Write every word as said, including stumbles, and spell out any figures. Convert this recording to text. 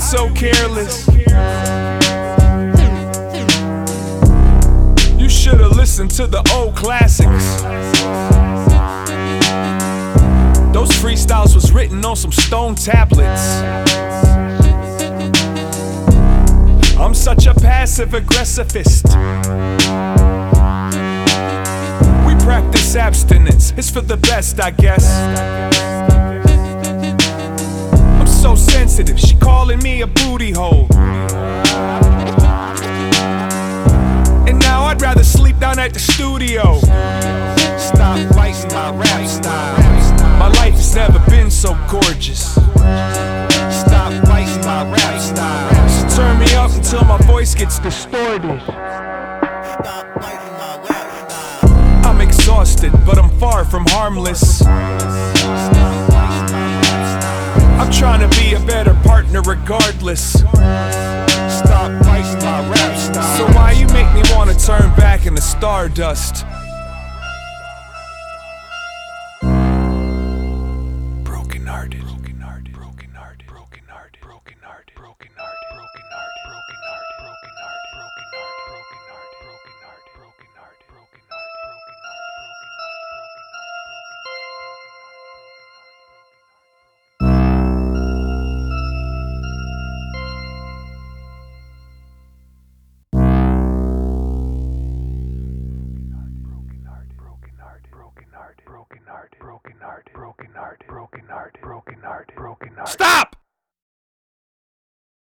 so careless. You should've listened to the old classics. Those freestyles was written on some stone tablets. I'm such a passive-aggressivist. We practice abstinence, it's for the best, I guess. I'm so sensitive, she calling me a booty hole. And now I'd rather sleep down at the studio. Stop fighting my rap style. My life has never been so gorgeous. Stop fighting my rap style. So turn me up until my voice gets distorted. I'm exhausted, but I'm far from harmless. I'm trying to be a better partner regardless. Stop fighting my rap style. So why you make me wanna turn back into stardust? Broken hearted, broken hearted, broken hearted, broken hearted, broken hearted, broken hearted, broken hearted, broken hearted, broken hearted, broken hearted, broken hearted, broken hearted, broken hearted, broken hearted, broken Broken heart, broken heart, broken heart, broken heart, broken heart, broken heart, broken heart. Stop!